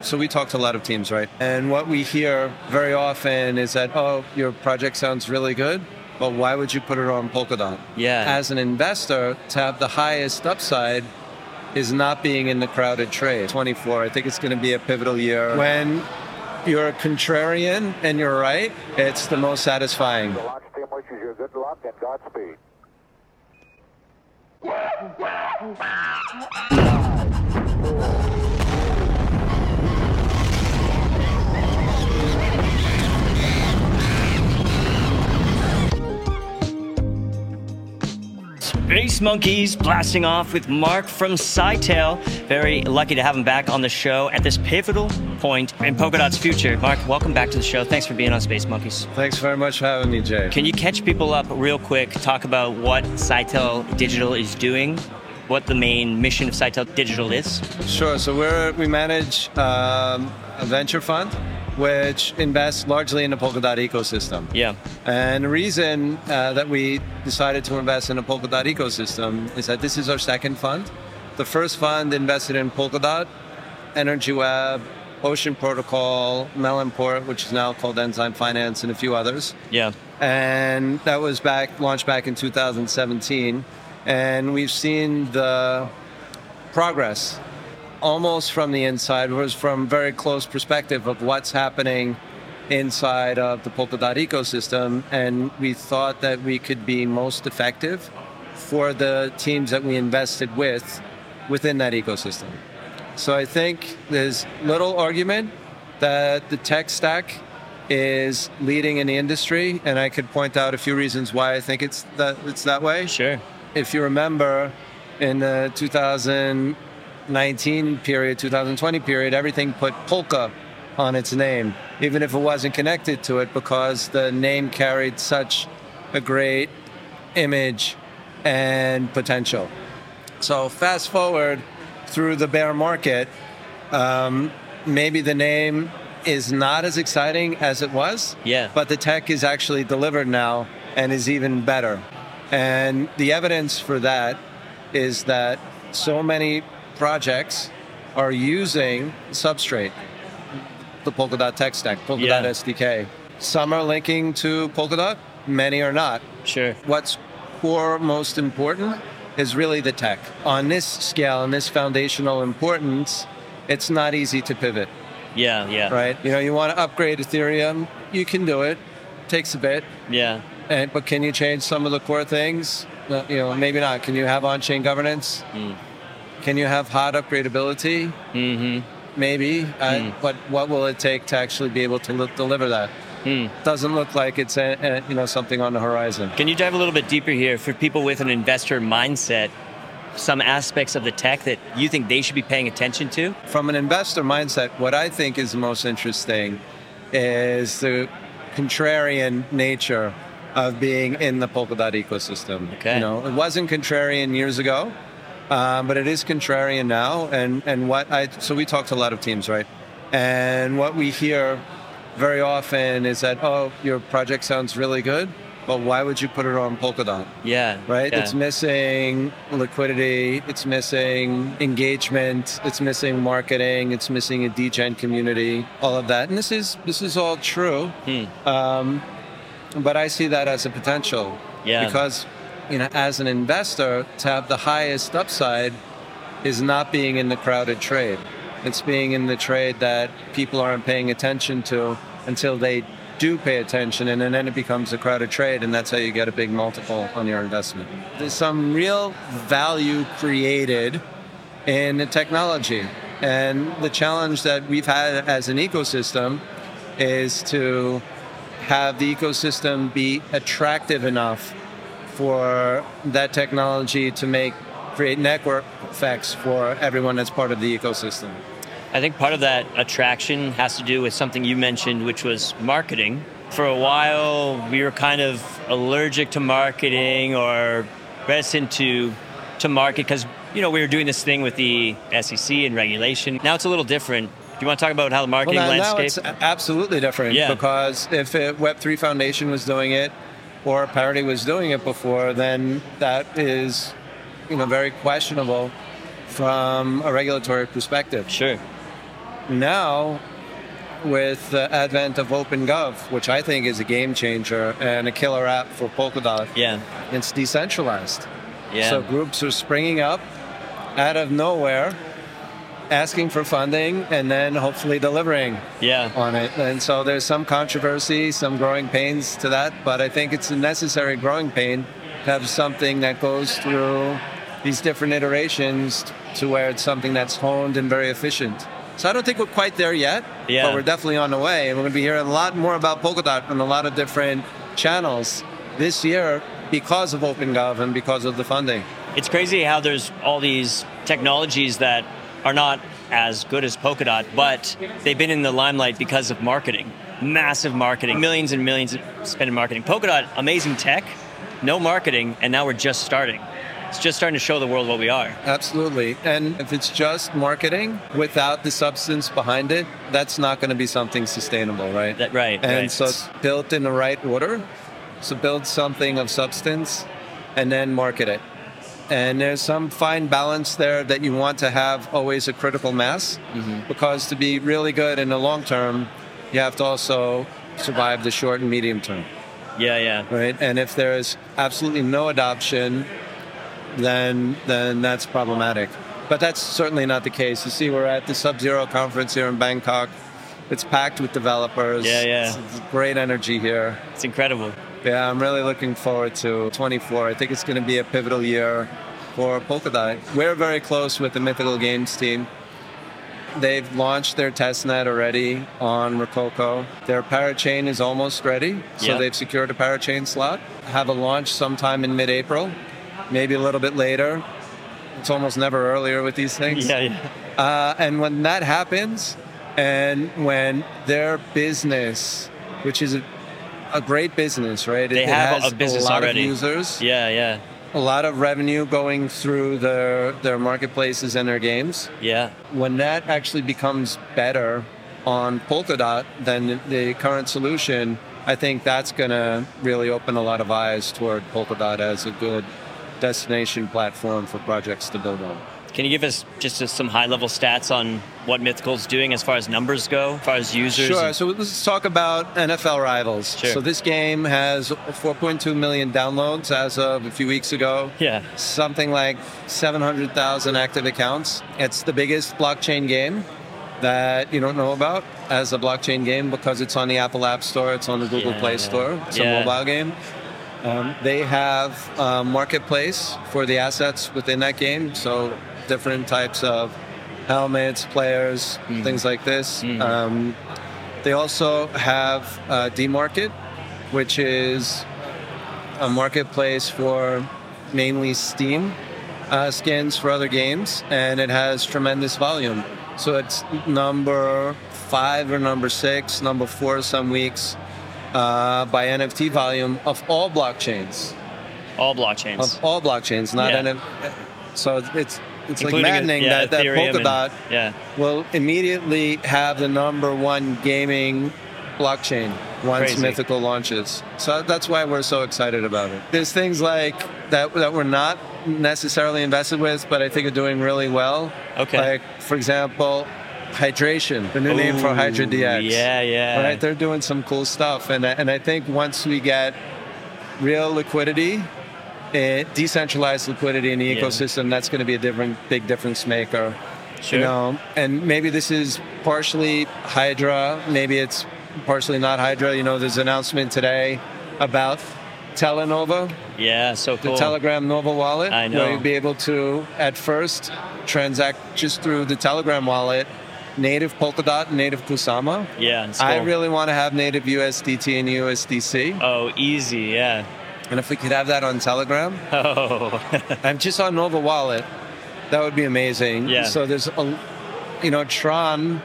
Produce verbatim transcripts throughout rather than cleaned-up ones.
So we talk to a lot of teams, right? And what we hear very often is that, oh, your project sounds really good, but why would you put it on Polkadot? Yeah. As an investor, to have the highest upside is not being in the crowded trade. twenty-four, I think it's going to be a pivotal year. When you're a contrarian and you're right, it's the most satisfying. The launch team wishes you good luck and Godspeed. Space Monkeys blasting off with Mark from Sitel. Very lucky to have him back on the show at this pivotal point in Polkadot's future. Mark, welcome back to the show. Thanks for being on Space Monkeys. Thanks very much for having me, Jay. Can you catch people up real quick, talk about what Sitel Digital is doing, what the main mission of Sitel Digital is? Sure. So we're, we manage um, a venture fund which invests largely in the Polkadot ecosystem. Yeah. And the reason uh, that we decided to invest in the Polkadot ecosystem is that this is our second fund. The first fund invested in Polkadot, Energy Web, Ocean Protocol, Melonport, which is now called Enzyme Finance, and a few others. Yeah. And that was back launched back in two thousand seventeen. And we've seen the progress almost from the inside, was from very close perspective of what's happening inside of the Polkadot ecosystem. And we thought that we could be most effective for the teams that we invested with within that ecosystem. So I think there's little argument that the tech stack is leading in the industry, and I could point out a few reasons why I think it's that it's that way. Sure. If you remember, in the two thousand nineteen period, two thousand twenty period, everything put Polka on its name, even if it wasn't connected to it, because the name carried such a great image and potential. So fast forward through the bear market, um, maybe the name is not as exciting as it was, yeah. but the tech is actually delivered now and is even better. And the evidence for that is that so many projects are using Substrate, the Polkadot tech stack, Polkadot yeah. S D K. Some are linking to Polkadot, many are not. Sure. What's core most important is really the tech. On this scale, and this foundational importance, it's not easy to pivot. Yeah, yeah. Right? You know, you want to upgrade Ethereum, you can do it. Takes a bit. Yeah. And, but can you change some of the core things? Uh, you know, maybe not. Can you have on-chain governance? Mm. Can you have hot upgradability? Mm-hmm. Maybe. Mm. Uh, but what will it take to actually be able to li- deliver that? Mm. Doesn't look like it's a, a, you know something on the horizon. Can you dive a little bit deeper here for people with an investor mindset? Some aspects of the tech that you think they should be paying attention to? From an investor mindset, what I think is the most interesting is the contrarian nature of being in the Polkadot ecosystem. Okay. You know, it wasn't contrarian years ago, um, but it is contrarian now. And, and what I so we talk to a lot of teams, right? And what we hear very often is that, oh, your project sounds really good, but why would you put it on Polkadot? Yeah. Right? Yeah. It's missing liquidity, it's missing engagement, it's missing marketing, it's missing a degen community, all of that. And this is this is all true. Hmm. Um, but I see that as a potential. Yeah. Because, you know, as an investor, to have the highest upside is not being in the crowded trade. It's being in the trade that people aren't paying attention to until they do pay attention, and then it becomes a crowded trade, and that's how you get a big multiple on your investment. There's some real value created in the technology, and the challenge that we've had as an ecosystem is to have the ecosystem be attractive enough for that technology to make create network effects for everyone that's part of the ecosystem. I think part of that attraction has to do with something you mentioned, which was marketing. For a while, we were kind of allergic to marketing or reticent to to market because, you know, we were doing this thing with the S E C and regulation. Now it's a little different. Do you want to talk about how the marketing well, now, landscape? Now it's absolutely different, yeah. because if it, Web three Foundation was doing it or Parity was doing it before, then that is, you know, very questionable from a regulatory perspective. Sure. now, with the advent of OpenGov, which I think is a game changer and a killer app for Polkadot, Yeah. it's decentralized. Yeah. So groups are springing up out of nowhere, asking for funding, and then hopefully delivering Yeah. on it. And so there's some controversy, some growing pains to that, but I think it's a necessary growing pain to have something that goes through these different iterations to where it's something that's honed and very efficient. So I don't think we're quite there yet, Yeah. but we're definitely on the way. And we're going to be hearing a lot more about Polkadot on a lot of different channels this year because of OpenGov and because of the funding. It's crazy how there's all these technologies that are not as good as Polkadot, but they've been in the limelight because of marketing. Massive marketing. Millions and millions spent in marketing. Polkadot, amazing tech, no marketing, and now we're just starting. It's just starting to show the world what we are. Absolutely. And if it's just marketing without the substance behind it, that's not going to be something sustainable, right? That, right. And right. so it's built in the right order. So build something of substance and then market it. And there's some fine balance there that you want to have always a critical mass, mm-hmm. because to be really good in the long term, you have to also survive the short and medium term. Yeah, yeah. Right? And if there's absolutely no adoption, then then that's problematic. But that's certainly not the case. You see, we're at the Sub-Zero conference here in Bangkok. It's packed with developers. Yeah, yeah. It's, it's great energy here. It's incredible. Yeah, I'm really looking forward to twenty-four. I think it's going to be a pivotal year for Polkadot. We're very close with the Mythical Games team. They've launched their testnet already on Rococo. Their parachain is almost ready, so Yep. they've secured a parachain slot. Have a launch sometime in mid-April, maybe a little bit later. It's almost never earlier with these things. Yeah, yeah. Uh, and when that happens, and when their business, which is a, a great business, right? They it have has a business a lot already. of users, Yeah, yeah. a lot of revenue going through their their marketplaces and their games. Yeah. When that actually becomes better on Polkadot than the current solution, I think that's going to really open a lot of eyes toward Polkadot as a good destination platform for projects to build on. Can you give us just some high-level stats on what Mythical's doing as far as numbers go, as far as users? Sure. and- So let's talk about N F L Rivals. Sure. So this game has four point two million downloads as of a few weeks ago. Yeah. Something like seven hundred thousand active accounts. It's the biggest blockchain game that you don't know about as a blockchain game because it's on the Apple App Store, it's on the Google Yeah, Play yeah. Store. It's Yeah. a mobile game. Um, they have a marketplace for the assets within that game. So different types of helmets, players, Mhm. things like this. Mhm. Um, they also have uh, D-Market, which is a marketplace for mainly Steam uh, skins for other games, and it has tremendous volume. So it's number five or number six, number four some weeks uh, by N F T volume of all blockchains. All blockchains. Of all blockchains, not Yeah. N F T. So it's it's like Including, maddening yeah, that, that Ethereum and- Polkadot yeah. will immediately have the number one gaming blockchain once Crazy. Mythical launches. So that's why we're so excited about it. There's things like that that we're not necessarily invested with, but I think are doing really well. Okay. Like, for example, Hydration, the new name for Ooh, Hydra D X. Yeah, yeah. Right, they're doing some cool stuff, and I- and I think once we get real liquidity, eh, decentralized liquidity in the Yeah. ecosystem, that's going to be a different, big difference maker. Sure. You know, and maybe this is partially Hydra, maybe it's partially not Hydra. You know, there's an announcement today about Telenova, Yeah, so the cool. Telegram Nova wallet, I know. where you'll be able to, at first, transact just through the Telegram wallet, native Polkadot, native Kusama. Yeah, it's cool. I really want to have native U S D T and U S D C. Oh, easy, yeah. And if we could have that on Telegram, Oh, and just on Nova Wallet, that would be amazing. Yeah. So there's, a, you know, Tron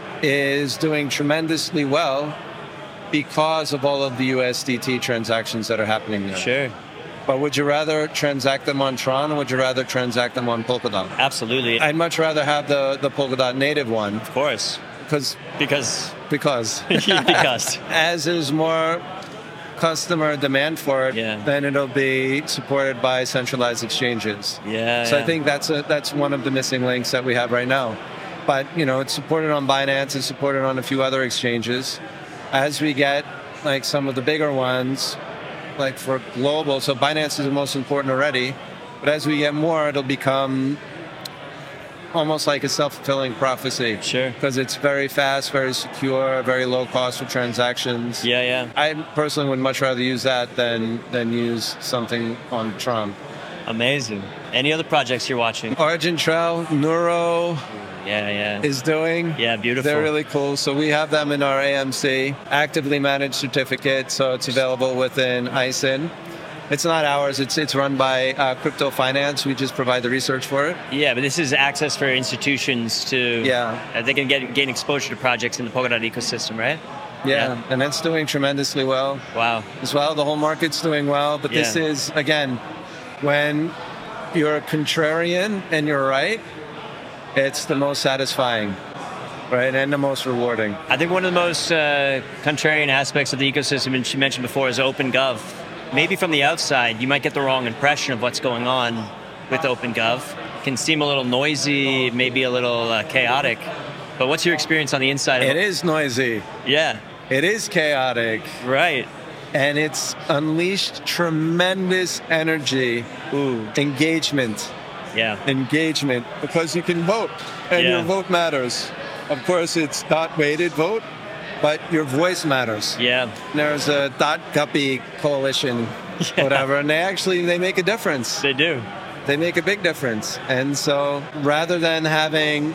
is doing tremendously well because of all of the U S D T transactions that are happening there. sure. But would you rather transact them on Tron or would you rather transact them on Polkadot? Absolutely. I'd much rather have the, the Polkadot native one of course. because Because, because because. as there's more customer demand for it, Yeah. then it'll be supported by centralized exchanges. Yeah, So yeah. I think that's a, that's one of the missing links that we have right now. but you know, it's supported on Binance, it's supported on a few other exchanges. As we get like some of the bigger ones, like for global, so Binance is the most important already, but as we get more, it'll become almost like a self-fulfilling prophecy. Sure. Because it's very fast, very secure, very low cost for transactions. Yeah, yeah. I personally would much rather use that than than use something on Tron. Amazing. Any other projects you're watching? Origin Trail, Neuro Yeah, yeah. is doing. Yeah, beautiful. They're really cool. So we have them in our A M C, actively managed certificate, so it's available within I S I N. It's not ours. It's it's run by uh, Crypto Finance. We just provide the research for it. Yeah, but this is access for institutions to, Yeah. uh, they can get gain exposure to projects in the Polkadot ecosystem, right? Yeah, Yeah. and that's doing tremendously well Wow. as well. The whole market's doing well. But this Yeah. is, again, when you're a contrarian and you're right, it's the most satisfying, right, and the most rewarding. I think one of the most uh, contrarian aspects of the ecosystem, and she mentioned before, is OpenGov. Maybe from the outside, you might get the wrong impression of what's going on with OpenGov. It can seem a little noisy, maybe a little uh, chaotic. But what's your experience on the inside of It is noisy. Yeah, It is chaotic. right. And it's unleashed tremendous energy, Ooh, engagement, yeah. engagement, because you can vote, and Yeah. your vote matters. Of course, it's dot weighted vote, but your voice matters. Yeah, There's a dot guppy coalition, Yeah. whatever, and they actually they make a difference. they do. They make a big difference. And so rather than having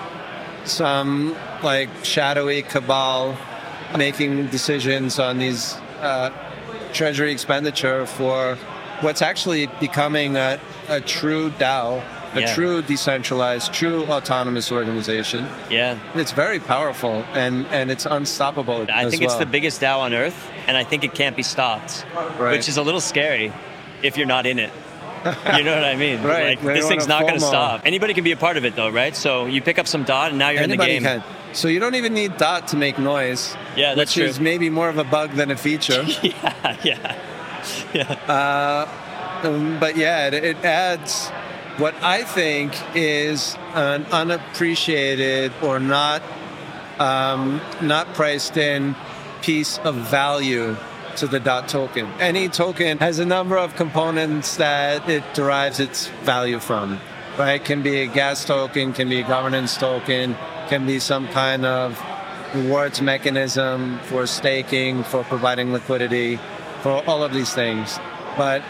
some like shadowy cabal making decisions on these uh, treasury expenditure for what's actually becoming a, a true DAO, a Yeah. true decentralized, true autonomous organization. Yeah. It's very powerful and, and it's unstoppable. I as think it's well. the biggest DAO on earth, and I think it can't be stopped, Right. which is a little scary if you're not in it. You know what I mean? Right. Like, They this don't thing's wanna not going to FOMO. stop. Anybody can be a part of it, though, right? So you pick up some dot, and now you're Anybody in the game. can. So you don't even need dot to make noise. Yeah, that's which is true. maybe more of a bug than a feature. Yeah, yeah, yeah. Um, but yeah, it, it adds what I think is an unappreciated or not um, not priced in piece of value to the dot token. Any token has a number of components that it derives its value from. Right? Can be a gas token, can be a governance token, can be some kind of rewards mechanism for staking, for providing liquidity, for all of these things. But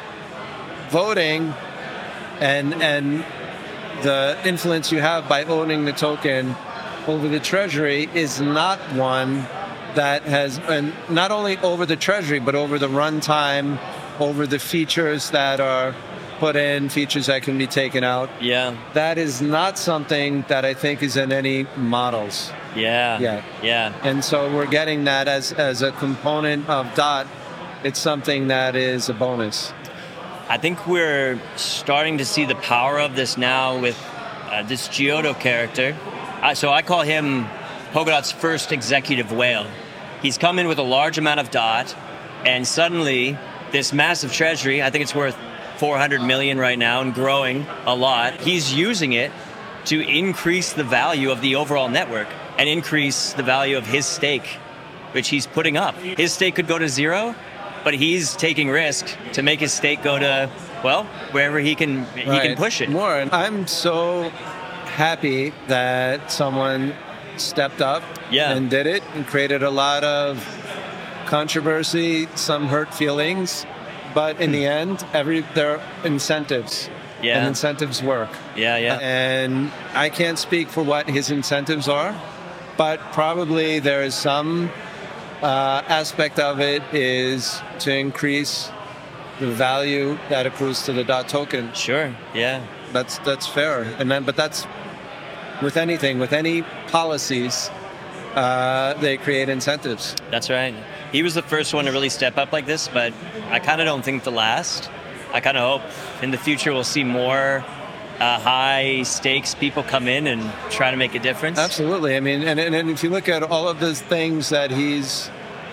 voting and and the influence you have by owning the token over the treasury is not one that has, and not only over the treasury, but over the runtime, over the features that are put in, features that can be taken out. Yeah, That is not something that I think is in any models. yeah, Yeah. yeah. And so we're getting that as, as a component of dot. It's something that is a bonus. I think we're starting to see the power of this now with uh, this Giotto character. Uh, so I call him Polkadot's first executive whale. He's come in with a large amount of dot, and suddenly this massive treasury, I think it's worth four hundred million right now and growing a lot. He's using it to increase the value of the overall network and increase the value of his stake, which he's putting up. His stake could go to zero, but he's taking risk to make his stake go to, well, wherever he can he can Right. push it. More. And I'm so happy that someone stepped up Yeah. and did it and created a lot of controversy, some hurt feelings, but in the end, every there are incentives. Yeah. And incentives work. Yeah, yeah. And I can't speak for what his incentives are, but probably there is some uh, aspect of it is to increase the value that accrues to the dot token. Sure. Yeah. That's that's fair. And then, but that's with anything, with any policies, uh, they create incentives. That's right. He was the first one to really step up like this, but I kind of don't think the last. I kind of hope in the future we'll see more uh, high stakes people come in and try to make a difference. Absolutely. I mean, and, and, and if you look at all of the things that he's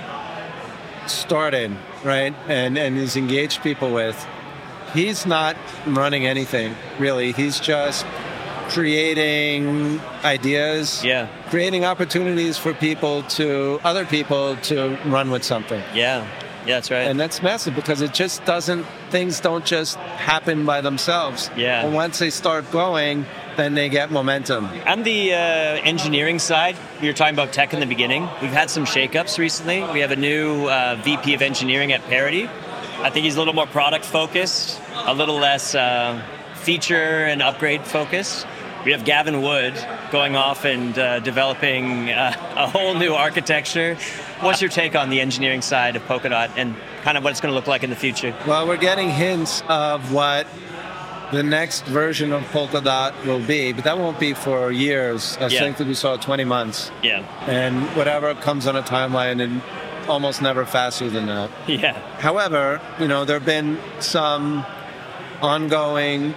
started, right, and, and he's engaged people with, he's not running anything, really. He's just creating ideas, Yeah. creating opportunities for people to, other people to run with something. Yeah. Yeah, that's right. And that's massive because it just doesn't, things don't just happen by themselves. Yeah. And once they start going, then they get momentum. On the uh, engineering side, we were talking about tech in the beginning. We've had some shakeups recently. We have a new uh, V P of engineering at Parity. I think he's a little more product focused, a little less uh, feature and upgrade focused. We have Gavin Wood going off and uh, developing uh, a whole new architecture. What's your take on the engineering side of Polkadot and kind of what it's going to look like in the future? Well, we're getting hints of what the next version of Polkadot will be, but that won't be for years. I Yeah. think that we saw twenty months. Yeah. And whatever comes on a timeline, and almost never faster than that. Yeah. However, you know, there have been some ongoing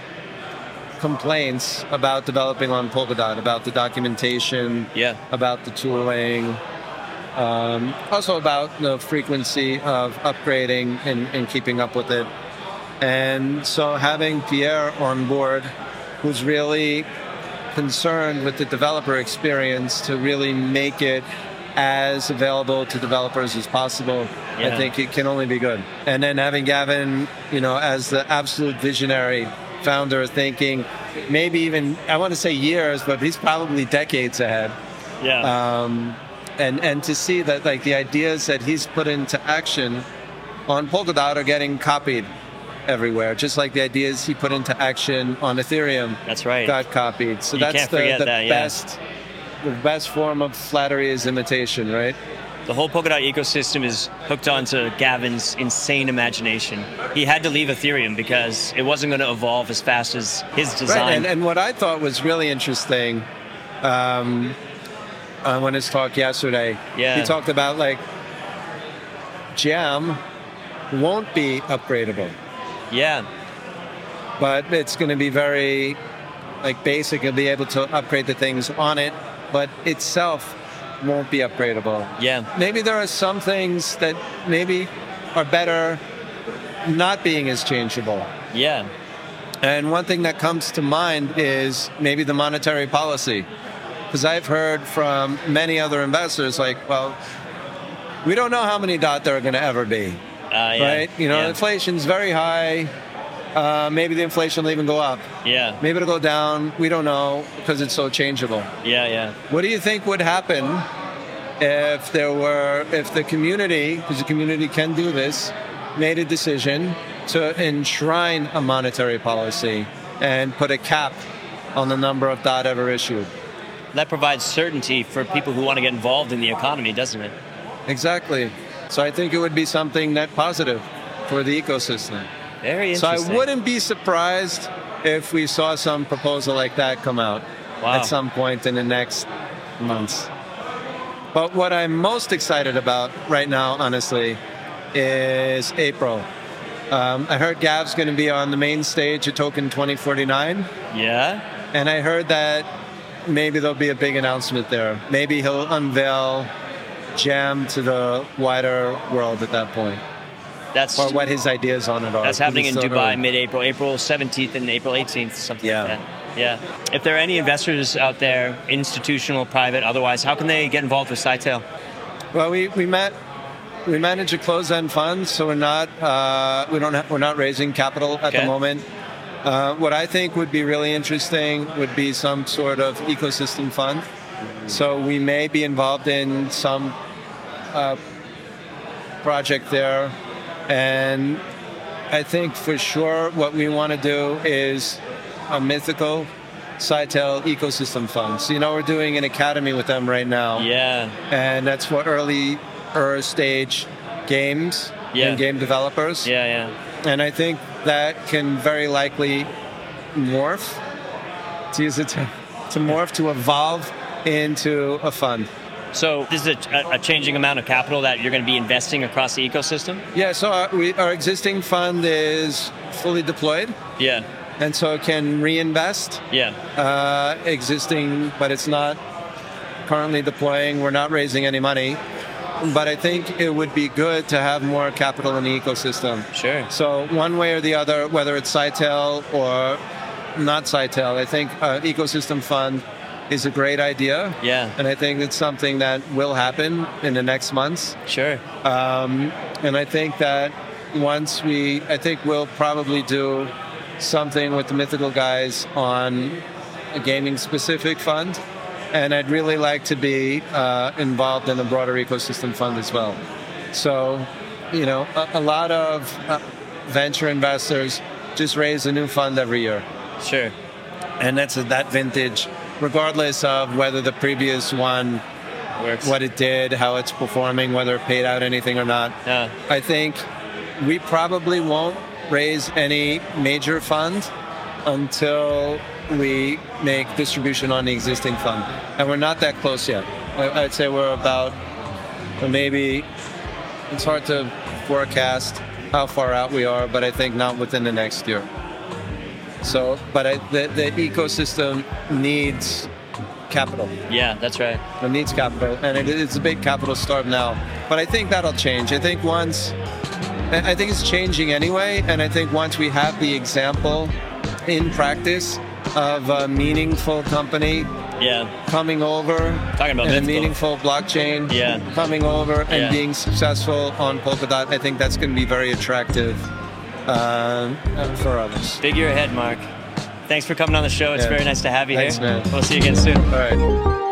complaints about developing on Polkadot, about the documentation, Yeah. about the tooling, um, also about the frequency of upgrading and, and keeping up with it. And so having Pierre on board, who's really concerned with the developer experience to really make it as available to developers as possible, Yeah. I think it can only be good. And then having Gavin, you know, as the absolute visionary founder, thinking maybe even, I want to say years, but he's probably decades ahead. Yeah. Um, and, and to see that like the ideas that he's put into action on Polkadot are getting copied everywhere, just like the ideas he put into action on Ethereum That's right. got copied. So You that's can't the, forget the that, yeah. best the best form of flattery is imitation, right? The whole Polkadot ecosystem is hooked onto Gavin's insane imagination. He had to leave Ethereum because it wasn't going to evolve as fast as his design. Right, and, and what I thought was really interesting um, uh, when his talk yesterday, Yeah. he talked about like Jam won't be upgradable, yeah. but it's going to be very like basic and be able to upgrade the things on it, but itself won't be upgradable. Yeah. Maybe there are some things that maybe are better not being as changeable. Yeah. And one thing that comes to mind is maybe the monetary policy. Because I've heard from many other investors like, well, we don't know how many dot there are going to ever be, Uh, yeah. right? You know, yeah. inflation's very high. Uh, maybe the inflation will even go up. Yeah. Maybe it'll go down. We don't know because it's so changeable. Yeah, yeah. What do you think would happen if there were, if the community, because the community can do this, made a decision to enshrine a monetary policy and put a cap on the number of dot ever issued? That provides certainty for people who want to get involved in the economy, doesn't it? Exactly. So I think it would be something net positive for the ecosystem. Very So interesting. I wouldn't be surprised if we saw some proposal like that come out Wow. at some point in the next months. But what I'm most excited about right now, honestly, is April. Um, I heard Gav's going to be on the main stage at Token twenty forty-nine, Yeah? and I heard that maybe there'll be a big announcement there. Maybe he'll unveil Jam to the wider world at that point, That's or what his ideas on it are. that's happening in It's still Dubai early. mid-April, April seventeenth and April eighteenth, something Yeah. like that. Yeah. If there are any investors out there, institutional, private, otherwise, how can they get involved with Sitel? Well, we, we met. We manage a closed-end fund, so we're not uh, we don't ha- we're not raising capital at Okay. the moment. Uh, what I think would be really interesting would be some sort of ecosystem fund. So we may be involved in some uh, project there, and I think for sure what we want to do is a mythical Sitel ecosystem fund. So you know we're doing an academy with them right now. Yeah. And that's for early, early stage games Yeah. and game developers. Yeah, yeah. And I think that can very likely morph, to use it to, to morph, to evolve into a fund. So this is a, a changing amount of capital that you're going to be investing across the ecosystem? Yeah, so our, we, our existing fund is fully deployed, Yeah. and so it can reinvest Yeah. uh, existing, but it's not currently deploying. We're not raising any money. But I think it would be good to have more capital in the ecosystem. Sure. So one way or the other, whether it's Sitel or not Sitel. I think uh, ecosystem fund is a great idea. Yeah. And I think it's something that will happen in the next months. Sure. Um, and I think that once we, I think we'll probably do something with the Mythical guys on a gaming specific fund. And I'd really like to be uh, involved in a broader ecosystem fund as well. So, you know, a, a lot of uh, venture investors just raise a new fund every year. Sure. And that's a, that vintage, regardless of whether the previous one Works. what it did, how it's performing, whether it paid out anything or not. Yeah. I think we probably won't raise any major fund until we make distribution on the existing fund. And we're not that close yet. I- I'd say we're about, or maybe, it's hard to forecast how far out we are, but I think not within the next year. So, but I, the, the ecosystem needs capital. Yeah, that's right. It needs capital, and it, it's a big capital starve now. But I think that'll change. I think once, I think it's changing anyway, and I think once we have the example in practice of a meaningful company Yeah. coming over, Talking about and a Mythical. meaningful blockchain Yeah. coming over and Yeah. being successful on Polkadot, I think that's going to be very attractive uh, for others. Figure ahead, Mark. Thanks for coming on the show. It's Yeah. very nice to have you Thanks, here. man. We'll see you again soon. All right.